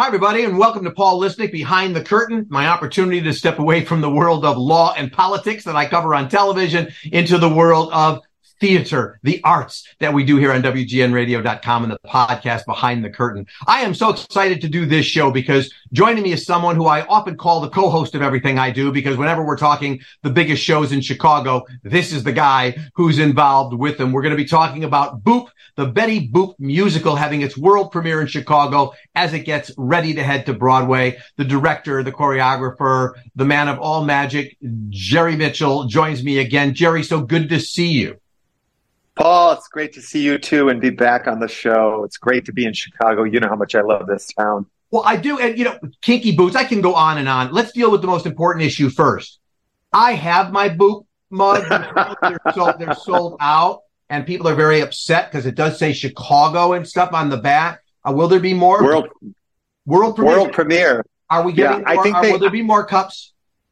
Hi, everybody, and welcome to Paul Lisnek, Behind the Curtain, my opportunity to step away from the world of law and politics that I cover on television into the world of theater, the arts that we do here on WGNradio.com and the podcast Behind the Curtain. I am so excited to do this show because joining me is someone who I often call the co-host of everything I do, because whenever we're talking the biggest shows in Chicago, this is the guy who's involved with them. We're going to be talking about Boop, the Betty Boop musical, having its world premiere in Chicago as it gets ready to head to Broadway. The director, the choreographer, the man of all magic, Jerry Mitchell, joins me again. Jerry, so good to see you. Paul, it's great to see you too and be back on the show. It's great to be in Chicago. You know how much I love this town. Well, I do. And, Kinky Boots, I can go on and on. Let's deal with the most important issue first. I have my Boop mugs. They're sold out, and people are very upset because it does say Chicago and stuff on the back. Will there be more? World premiere. Are we getting more? Will there be more cups?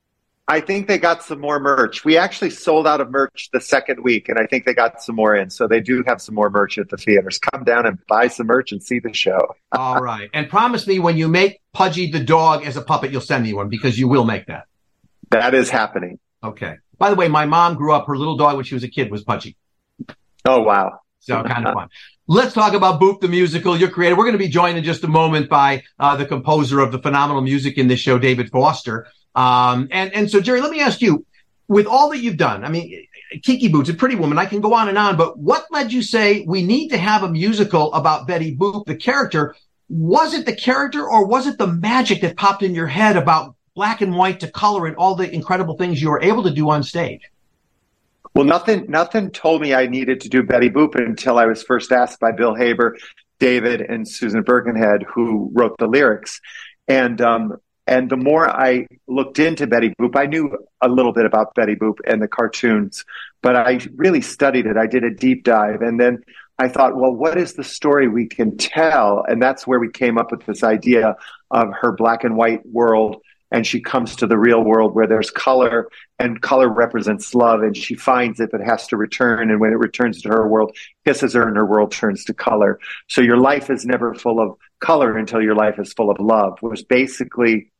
I think they got some more merch. We actually sold out of merch the second week, and I think they got some more in. So they do have some more merch at the theaters. Come down and buy some merch and see the show. All right. And promise me when you make Pudgy the dog as a puppet, you'll send me one, because you will make that. That is happening. Okay. By the way, my mom grew up, her little dog when she was a kid was Pudgy. Oh, wow. So kind of fun. Let's talk about Boop the musical, your creator. We're going to be joined in just a moment by the composer of the phenomenal music in this show, David Foster. And so, Jerry, let me ask you, with all that you've done, I mean, Kinky Boots, a Pretty Woman, I can go on and on, but what led you say we need to have a musical about Betty Boop, the character? Was it the character, or was it the magic that popped in your head about black and white to color and all the incredible things you were able to do on stage? Well, nothing told me I needed to do Betty Boop until I was first asked by Bill Haber, David, and Susan Birkenhead, who wrote the lyrics. And the more I looked into Betty Boop, I knew a little bit about Betty Boop and the cartoons, but I really studied it. I did a deep dive. And then I thought, well, what is the story we can tell? And that's where we came up with this idea of her black and white world. And she comes to the real world where there's color, and color represents love. And she finds it, but has to return. And when it returns to her world, kisses her, and her world turns to color. So your life is never full of color until your life is full of love, was basically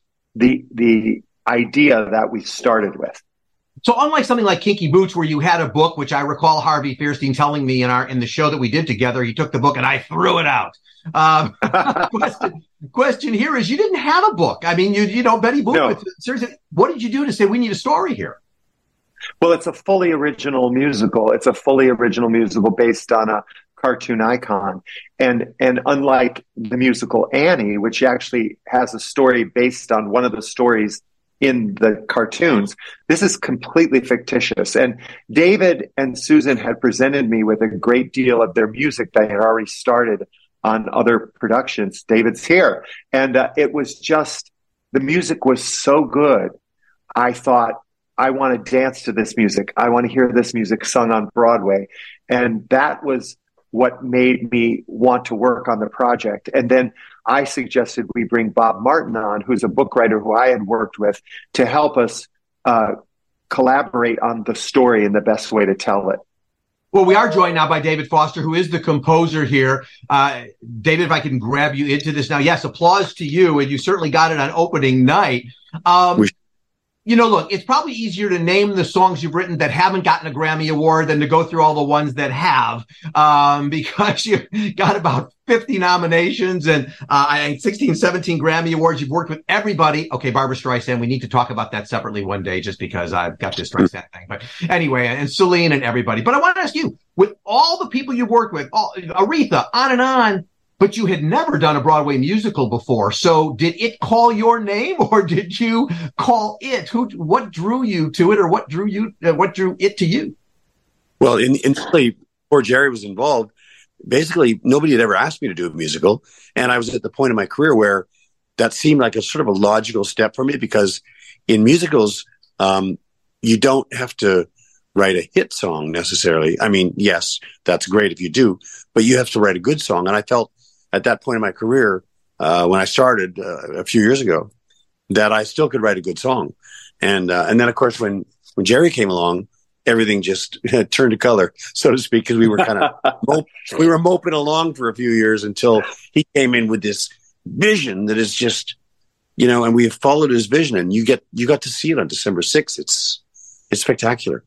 the idea that we started with. So unlike something like Kinky Boots, where you had a book, which I recall Harvey Fierstein telling me in the show that we did together, he took the book and I threw it out. Question here is, you didn't have a book. I mean, Betty Boop. No. Seriously, what did you do to say we need a story here? Well, it's a fully original musical. It's a fully original musical based on a cartoon icon. And unlike the musical Annie, which actually has a story based on one of the stories in the cartoons, this is completely fictitious. And David and Susan had presented me with a great deal of their music they had already started on other productions. David's here. And it was just, the music was so good. I thought, I want to dance to this music. I want to hear this music sung on Broadway. And that was what made me want to work on the project. And then I suggested we bring Bob Martin on, who's a book writer who I had worked with, to help us collaborate on the story and the best way to tell it. Well, we are joined now by David Foster, who is the composer here. David, if I can grab you into this now. Yes, applause to you, and you certainly got it on opening night. Look, it's probably easier to name the songs you've written that haven't gotten a Grammy Award than to go through all the ones that have, because you've got about 50 nominations and 16, 17 Grammy Awards. You've worked with everybody. Okay, Barbra Streisand, we need to talk about that separately one day, just because I've got this Streisand thing. But anyway, and Celine and everybody. But I want to ask you, with all the people you've worked with, Aretha, on and on, but you had never done a Broadway musical before. So did it call your name, or did you call it? What drew you to it, or what drew it to you? Well, initially, before Jerry was involved, basically nobody had ever asked me to do a musical. And I was at the point in my career where that seemed like a sort of a logical step for me, because in musicals, you don't have to write a hit song necessarily. I mean, yes, that's great if you do, but you have to write a good song. And I felt at that point in my career, when I started a few years ago, that I still could write a good song. And then, of course, when Jerry came along, everything just turned to color, so to speak, because we were kind of moping along for a few years until he came in with this vision that is just, and we have followed his vision, and you got to see it on December 6th. It's spectacular.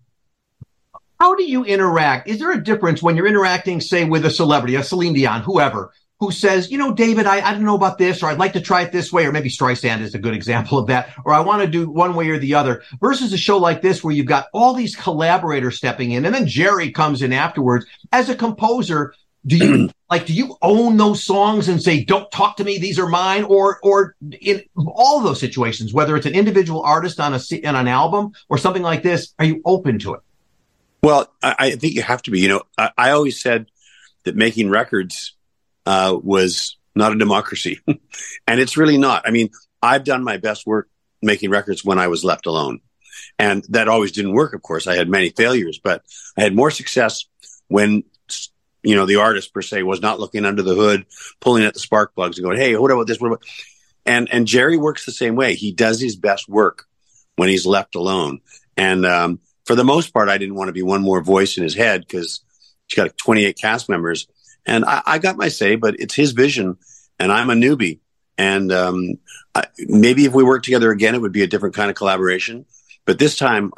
How do you interact? Is there a difference when you're interacting, say, with a celebrity, a Celine Dion, whoever, who says, David, I don't know about this, or I'd like to try it this way, or maybe Streisand is a good example of that, or I want to do one way or the other, versus a show like this where you've got all these collaborators stepping in, and then Jerry comes in afterwards. As a composer, do you own those songs and say, don't talk to me, these are mine? Or in all of those situations, whether it's an individual artist on an album or something like this, are you open to it? Well, I think you have to be. I always said that making records was not a democracy, and it's really not. I mean, I've done my best work making records when I was left alone, and that always didn't work. Of course, I had many failures, but I had more success when the artist per se was not looking under the hood, pulling at the spark plugs and going, "Hey, what about this? What about?" And Jerry works the same way. He does his best work when he's left alone, and for the most part, I didn't want to be one more voice in his head because he's got 28 cast members. And I got my say, but it's his vision, and I'm a newbie. And maybe if we worked together again, it would be a different kind of collaboration. But this time,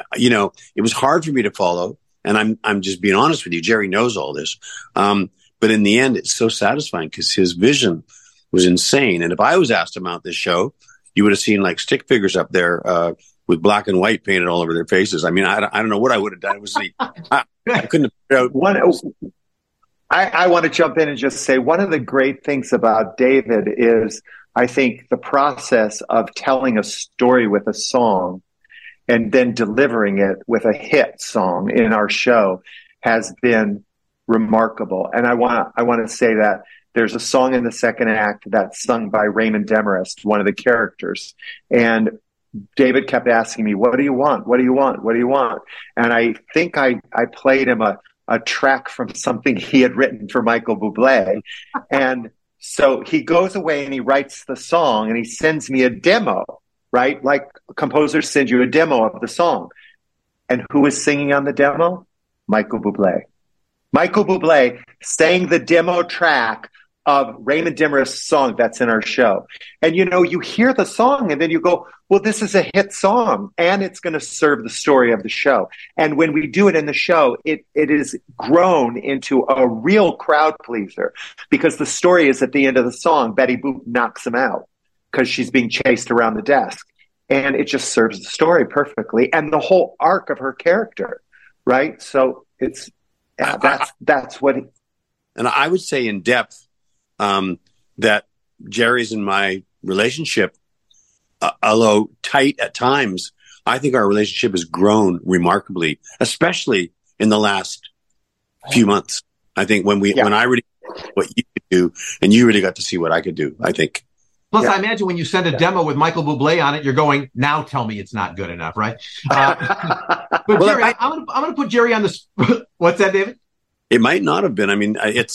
it was hard for me to follow. And I'm just being honest with you. Jerry knows all this. But in the end, it's so satisfying because his vision was insane. And if I was asked to mount this show, you would have seen like stick figures up there with black and white painted all over their faces. I mean, I don't know what I would have done. It was I couldn't have figured out. I want to jump in and just say one of the great things about David is I think the process of telling a story with a song and then delivering it with a hit song in our show has been remarkable. And I want to say that there's a song in the second act that's sung by Raymond Demarest, one of the characters. And David kept asking me, what do you want? What do you want? What do you want? And I think I played him a track from something he had written for Michael Bublé. And so he goes away and he writes the song and he sends me a demo, right? Like composers send you a demo of the song. And who was singing on the demo? Michael Bublé. Michael Bublé sang the demo track of Raymond Demarest's song that's in our show. And, you hear the song and then you go, well, this is a hit song and it's going to serve the story of the show. And when we do it in the show, it is grown into a real crowd pleaser because the story is at the end of the song, Betty Boop knocks him out because she's being chased around the desk. And it just serves the story perfectly and the whole arc of her character, right? So that's what. And I would say in depth, that Jerry's and my relationship, although tight at times, I think our relationship has grown remarkably, especially in the last few months. I think when I really what you could do, and you really got to see what I could do, I think. Plus, I imagine when you send a demo with Michael Bublé on it, you're going, now tell me it's not good enough, right? But Jerry, I'm going to put Jerry on the. What's that, David? It might not have been. I mean, it's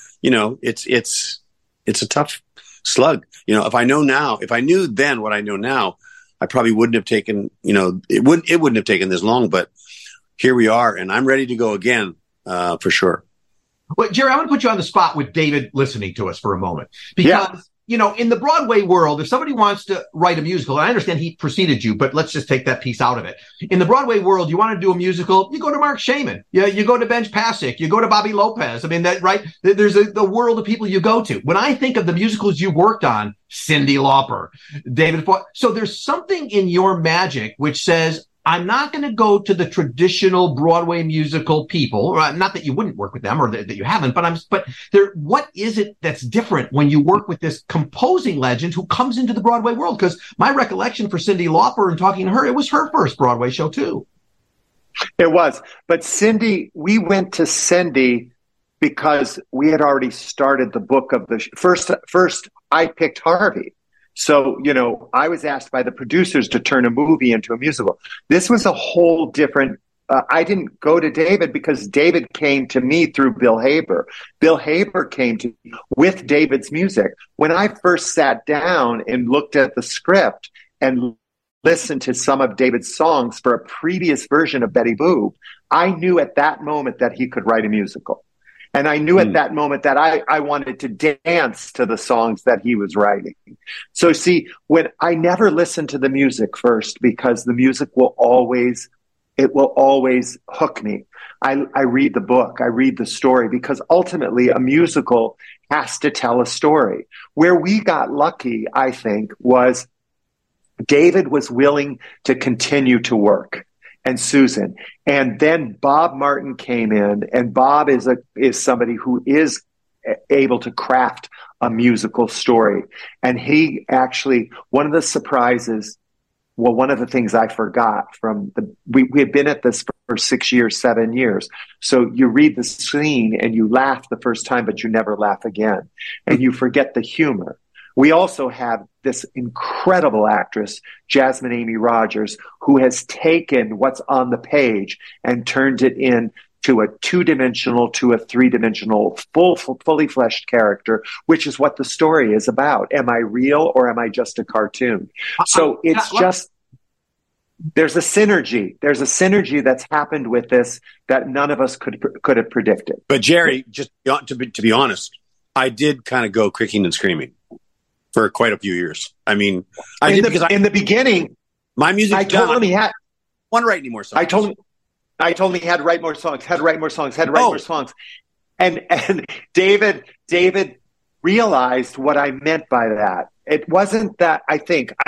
a tough slug. If I knew then what I know now, I probably wouldn't have taken, it wouldn't have taken this long, but here we are and I'm ready to go again, for sure. Well, Jerry, I'm going to put you on the spot with David listening to us for a moment because, in the Broadway world, if somebody wants to write a musical, and I understand he preceded you, but let's just take that piece out of it. In the Broadway world, you want to do a musical, you go to Mark Shaman, you go to Benj Pasek, you go to Bobby Lopez. I mean, that right? There's the world of people you go to. When I think of the musicals you worked on, Cyndi Lauper, David, so there's something in your magic which says, I'm not going to go to the traditional Broadway musical people. Not that you wouldn't work with them or that you haven't, but what is it that's different when you work with this composing legend who comes into the Broadway world? Because my recollection for Cyndi Lauper and talking to her, it was her first Broadway show too. It was, but Cyndi, we went to Cyndi because we had already started the book of the first. I picked Harvey. So, I was asked by the producers to turn a movie into a musical. This was a whole different, I didn't go to David because David came to me through Bill Haber. Bill Haber came to me with David's music. When I first sat down and looked at the script and listened to some of David's songs for a previous version of Betty Boop, I knew at that moment that he could write a musical. And I knew at that moment that I wanted to dance to the songs that he was writing. So see, when I never listen to the music first, because the music will always hook me. I read the book, I read the story, because ultimately a musical has to tell a story. Where we got lucky, I think, was David was willing to continue to work, and Susan. And then Bob Martin came in, and Bob is somebody who is able to craft a musical story. And he actually, one of the surprises, well, one of the things I forgot we had been at this for 6 years, 7 years. So you read the scene and you laugh the first time, but you never laugh again. And you forget the humor. We also have this incredible actress, Jasmine Amy Rogers, who has taken what's on the page and turned it into a 2-dimensional to a 3-dimensional, fully fleshed character, which is what the story is about. Am I real or am I just a cartoon? So it's just, there's a synergy. There's a synergy that's happened with this that none of us could have predicted. But Jerry, just to be honest, I did kind of go kicking and screaming for quite a few years. I mean, in the beginning, my music. I told him he had. Want to write any more songs? I told him he had to write more songs. More songs. And David realized what I meant by that. It wasn't that. I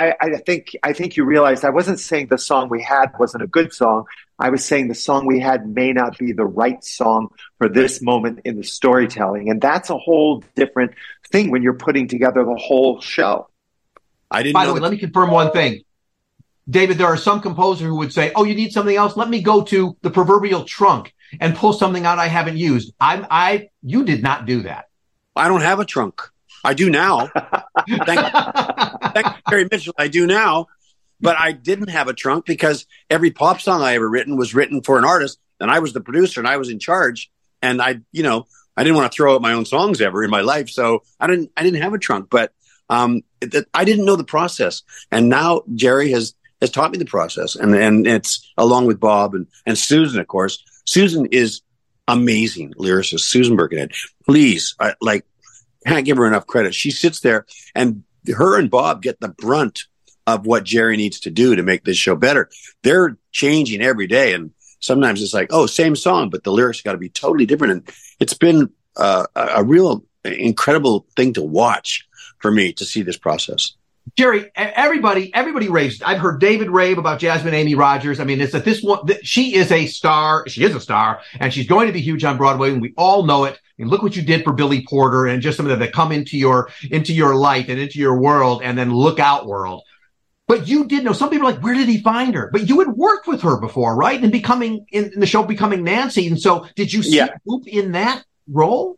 think you realized I wasn't saying the song we had wasn't a good song. I was saying the song we had may not be the right song for this moment in the storytelling. And that's a whole different thing when you're putting together the whole show. By the way, let me confirm one thing. David, there are some composers who would say, oh, you need something else? Let me go to the proverbial trunk and pull something out I haven't used. You did not do that. I don't have a trunk. I do now. Thank you, Jerry Mitchell. I do now. But I didn't have a trunk because every pop song I ever written was written for an artist, and I was the producer and I was in charge. And I didn't want to throw out my own songs ever in my life, so I didn't have a trunk. But I didn't know the process, and now Jerry has taught me the process, and it's along with Bob and Susan, of course. Susan is amazing lyricist, Susan Birkenhead. Please, can't give her enough credit. She sits there, and her and Bob get the brunt of what Jerry needs to do to make this show better. They're changing every day, and sometimes it's like, oh, same song, but the lyrics got to be totally different. And it's been a real incredible thing to watch for me to see this process. Jerry, everybody raves. I've heard David rave about Jasmine Amy Rogers. I mean, it's that she is a star. She is a star, and she's going to be huge on Broadway, and we all know it. I mean, look what you did for Billy Porter, and just some of that come into your light and into your world, and then Look Out World. But you did know, some people are like, where did he find her? But you had worked with her before, right? And in the show becoming Nancy. And so did you see Boop in that role?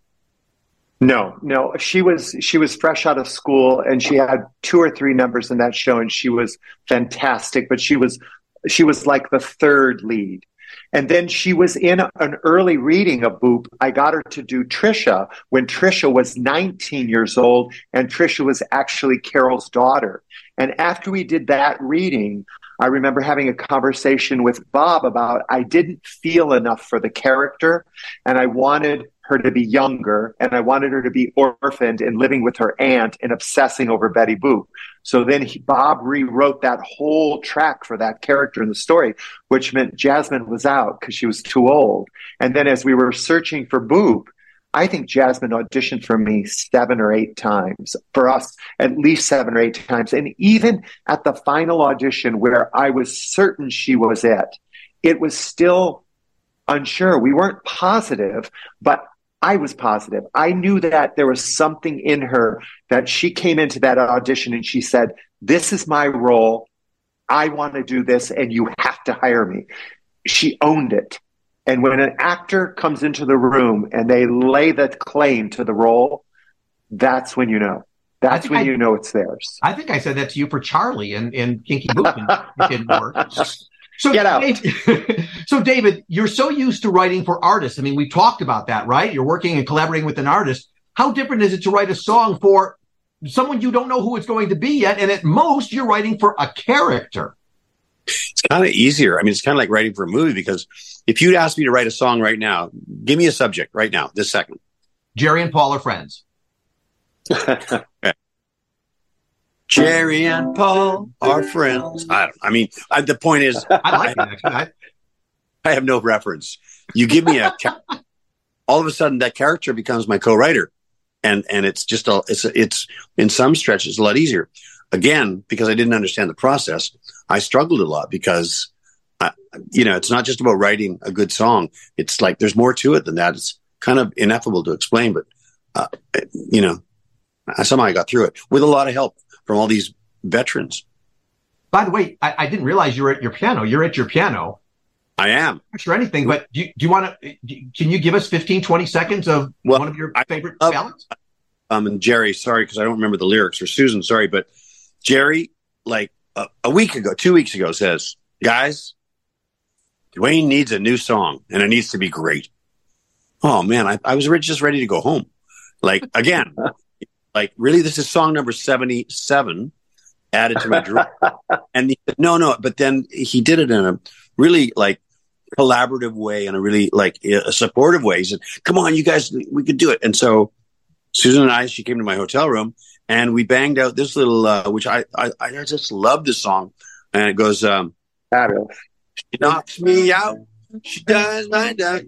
No. She was fresh out of school, and she had 2 or 3 numbers in that show, and she was fantastic, but she was like the third lead. And then she was in an early reading of Boop. I got her to do Trisha when Trisha was 19 years old, and Trisha was actually Carol's daughter. And after we did that reading, I remember having a conversation with Bob about I didn't feel enough for the character, and I wanted her to be younger, and I wanted her to be orphaned and living with her aunt and obsessing over Betty Boop. So then Bob rewrote that whole track for that character in the story, which meant Jasmine was out because she was too old. And then as we were searching for Boop, I think Jasmine auditioned for me 7 or 8 times, for us at least 7 or 8 times. And even at the final audition where I was certain she was it was still unsure. We weren't positive, but I was positive. I knew that there was something in her that she came into that audition and she said, this is my role. I want to do this and you have to hire me. She owned it. And when an actor comes into the room and they lay the claim to the role, that's when you know. That's when you know it's theirs. I think I said that to you for Charlie in Kinky Boop. It didn't work. So, get out. So, David, you're so used to writing for artists. I mean, we talked about that, right? You're working and collaborating with an artist. How different is it to write a song for someone you don't know who it's going to be yet? And at most, you're writing for a character. It's kind of easier. I mean, it's kind of like writing for a movie, because if you'd ask me to write a song right now, give me a subject right now, this second. Jerry and Paul are friends. Jerry and Paul are friends. The point is, I like that. Actually. I have no reference. You give me all of a sudden that character becomes my co-writer, and it's just it's in some stretches a lot easier. Again, because I didn't understand the process, I struggled a lot, because it's not just about writing a good song. It's like there's more to it than that. It's kind of ineffable to explain, but somehow I got through it with a lot of help from all these veterans. By the way, I didn't realize you were at your piano. You're at your piano. I am. I'm not sure anything, but do you want to? Can you give us 15, 20 seconds of one of your favorite ballads? And Jerry, sorry, because I don't remember the lyrics, or Susan, sorry, but Jerry, like a week ago, 2 weeks ago, says, "Guys, Dwayne needs a new song, and it needs to be great." Oh man, I was just ready to go home. Like again, like really, this is song number 77 added to my drum. And he said, no, but then he did it in a really like collaborative way, and a really like a supportive way. He said, "Come on, you guys, we could do it." And so Susan and she came to my hotel room, and we banged out this little, which I just love this song. And it goes, "She knocks me out, she does my duck,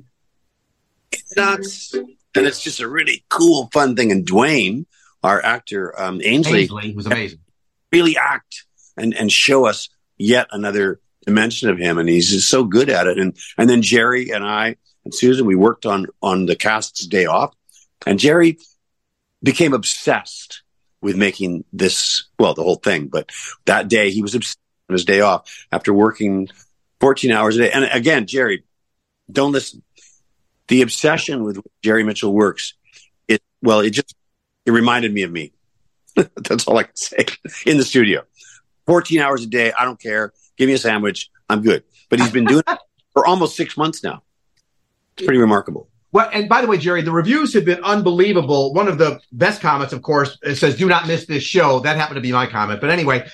knocks." And it's just a really cool, fun thing. And Dwayne, our actor, Ainsley was amazing. Really act and show us yet another dimension of him, and he's just so good at it. And then Jerry and I and Susan, we worked on the cast's day off, and Jerry became obsessed with making this, well, the whole thing. But that day he was obsessed on his day off after working 14 hours a day. And again, Jerry, don't listen. The obsession with Jerry Mitchell works. It reminded me of me. That's all I can say. In the studio, 14 hours a day. I don't care. Give me a sandwich. I'm good. But he's been doing it for almost 6 months now. It's pretty remarkable. Well, and by the way, Jerry, the reviews have been unbelievable. One of the best comments, of course, it says, "Do not miss this show." That happened to be my comment. But anyway,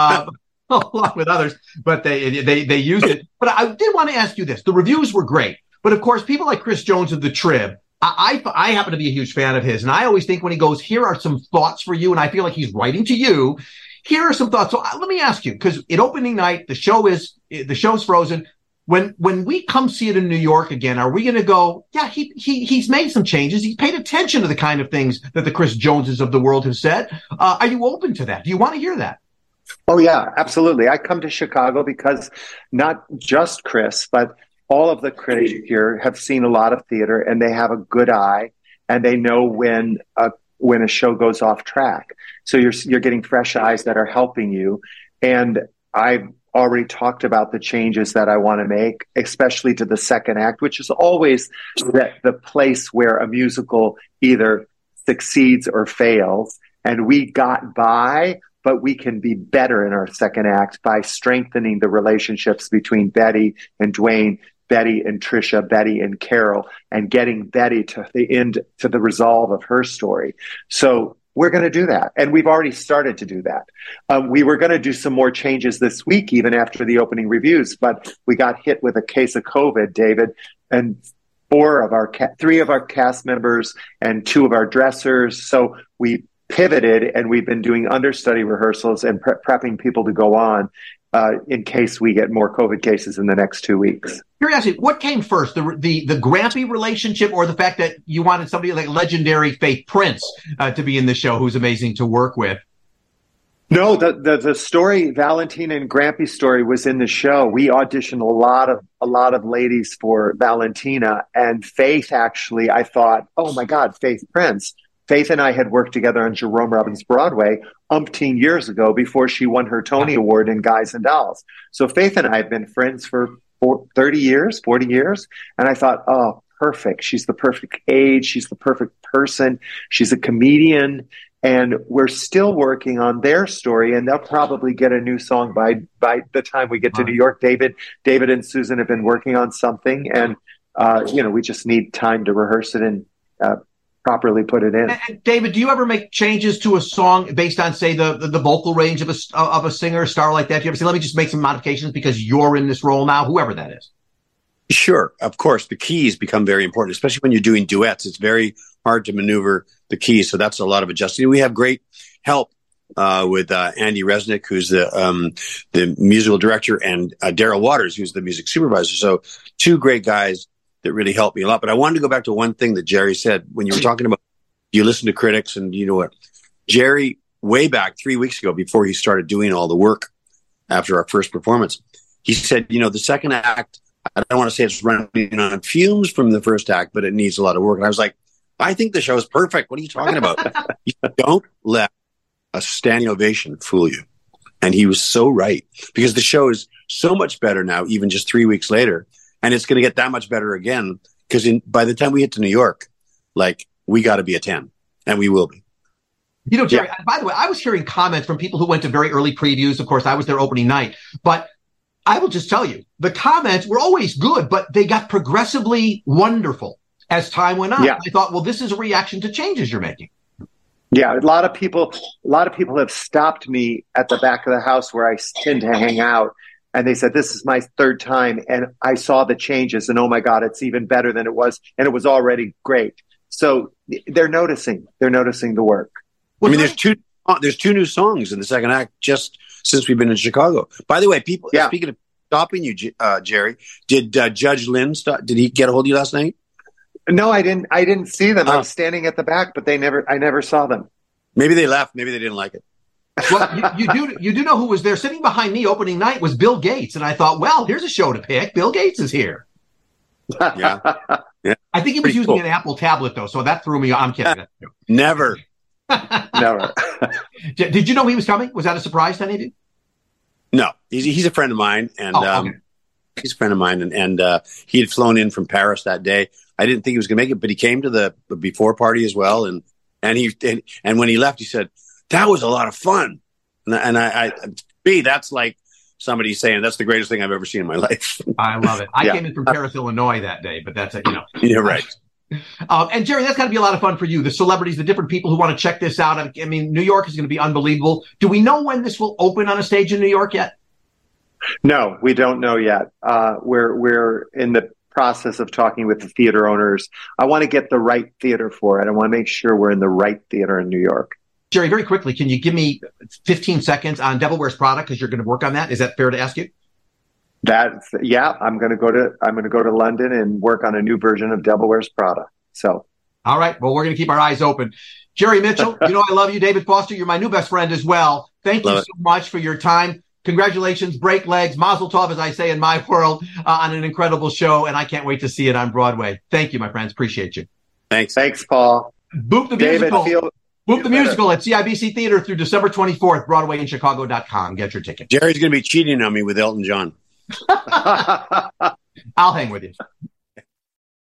along with others, but they used it. But I did want to ask you this. The reviews were great. But of course, people like Chris Jones of the Trib, I happen to be a huge fan of his. And I always think when he goes, "Here are some thoughts for you," and I feel like he's writing to you. Here are some thoughts. So let me ask you, because at opening night, the show's frozen. When we come see it in New York again, are we going to go, yeah, he's made some changes. He's paid attention to the kind of things that the Chris Joneses of the world have said. Are you open to that? Do you want to hear that? Oh, yeah, absolutely. I come to Chicago because not just Chris, but all of the critics here have seen a lot of theater, and they have a good eye, and they know when a show goes off track. So you're getting fresh eyes that are helping you. And I've already talked about the changes that I want to make, especially to the second act, which is always the place where a musical either succeeds or fails. And we got by, but we can be better in our second act by strengthening the relationships between Betty and Dwayne, Betty and Trisha, Betty and Carol, and getting Betty to the end, to the resolve of her story. So we're going to do that. And we've already started to do that. We were going to do some more changes this week, even after the opening reviews, but we got hit with a case of COVID, David, and three of our cast members and two of our dressers. So we pivoted, and we've been doing understudy rehearsals and prepping people to go on in case we get more COVID cases in the next 2 weeks. Curiosity, what came first, the Grampy relationship, or the fact that you wanted somebody like legendary Faith Prince to be in the show, who's amazing to work with? No, the story, Valentina and Grampy's story, was in the show. We auditioned a lot of ladies for Valentina, and Faith, actually, I thought, oh my God, Faith Prince. Faith and I had worked together on Jerome Robbins Broadway umpteen years ago before she won her Tony Award in Guys and Dolls. So Faith and I have been friends for 40 years. And I thought, oh, perfect. She's the perfect age. She's the perfect person. She's a comedian. And we're still working on their story, and they'll probably get a new song by the time we get to New York. David and Susan have been working on something, and we just need time to rehearse it and properly put it in. And David, do you ever make changes to a song based on, say, the vocal range of a singer, a star like that? Do you ever say, let me just make some modifications because you're in this role now, whoever that is? Sure. Of course, the keys become very important, especially when you're doing duets. It's very hard to maneuver the keys. So that's a lot of adjusting. We have great help with Andy Resnick, who's the musical director, and Daryl Waters, who's the music supervisor. So two great guys that really helped me a lot. But I wanted to go back to one thing that Jerry said when you were talking about you listen to critics, and you know what? Jerry, way back 3 weeks ago, before he started doing all the work after our first performance, he said, the second act, I don't want to say it's running on fumes from the first act, but it needs a lot of work. And I was like, I think the show is perfect. What are you talking about? Don't let a standing ovation fool you. And he was so right, because the show is so much better now, even just 3 weeks later. And it's going to get that much better again, because by the time we get to New York, we got to be a 10, and we will be. Jerry, by the way, I was hearing comments from people who went to very early previews. Of course, I was there opening night, but I will just tell you, the comments were always good, but they got progressively wonderful as time went on. Yeah. I thought, well, this is a reaction to changes you're making. Yeah, a lot of people have stopped me at the back of the house where I tend to hang out, and they said, this is my third time, and I saw the changes, and oh my God, it's even better than it was, and it was already great. So they're noticing the work. Well, there's two new songs in the second act just since we've been in Chicago. By the way, people, speaking of stopping you, Jerry, did Judge Lynn did he get a hold of you last night? No, I didn't see them. I was standing at the back, but I never saw them. Maybe they left. Maybe they didn't like it. Well, you do know who was there sitting behind me opening night was Bill Gates. And I thought, well, here's a show to pick. Bill Gates is here. Yeah. I think he was using an Apple tablet, though. So that threw me off. I'm kidding. Never. Never. Did you know he was coming? Was that a surprise to any of you? No, he's a friend of mine. And okay. He's a friend of mine. And he had flown in from Paris that day. I didn't think he was going to make it, but he came to the before party as well. And when he left, he said, that was a lot of fun. And that's like somebody saying that's the greatest thing I've ever seen in my life. I love it. I came in from Paris, Illinois that day, but that's it. You're right. And Jerry, that's got to be a lot of fun for you. The celebrities, the different people who want to check this out. I mean, New York is going to be unbelievable. Do we know when this will open on a stage in New York yet? No, we don't know yet. We're in the process of talking with the theater owners. I want to get the right theater for it. I want to make sure we're in the right theater in New York. Jerry, very quickly, can you give me 15 seconds on Devil Wears Prada, because you're going to work on that? Is that fair to ask you? I'm going to go to London and work on a new version of Devil Wears Prada. So, all right. Well, we're going to keep our eyes open. Jerry Mitchell, I love you. David Foster, you're my new best friend as well. Thank you so much for your time. Congratulations, break legs, mazel tov, as I say in my world, on an incredible show, and I can't wait to see it on Broadway. Thank you, my friends. Appreciate you. Thanks, Paul. Boop the musical. Boop the musical at CIBC Theater through December 24th, BroadwayInChicago.com. Get your ticket. Jerry's going to be cheating on me with Elton John. I'll hang with you.